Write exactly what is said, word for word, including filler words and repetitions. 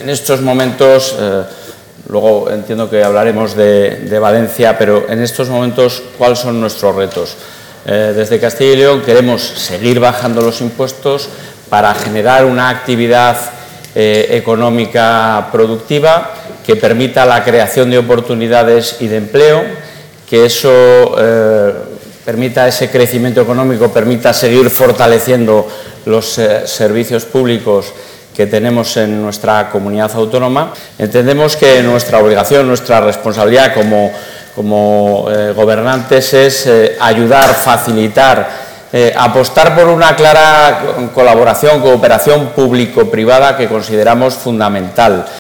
En estos momentos, eh, luego entiendo que hablaremos de, de Valencia, pero en estos momentos, ¿cuáles son nuestros retos? Eh, desde Castilla y León queremos seguir bajando los impuestos para generar una actividad eh, económica productiva que permita la creación de oportunidades y de empleo, que eso eh, permita ese crecimiento económico, permita seguir fortaleciendo los eh, servicios públicos que tenemos en nuestra comunidad autónoma. Entendemos que nuestra obligación, nuestra responsabilidad como, como eh, gobernantes es eh, ayudar, facilitar, eh, apostar por una clara colaboración, cooperación público-privada que consideramos fundamental.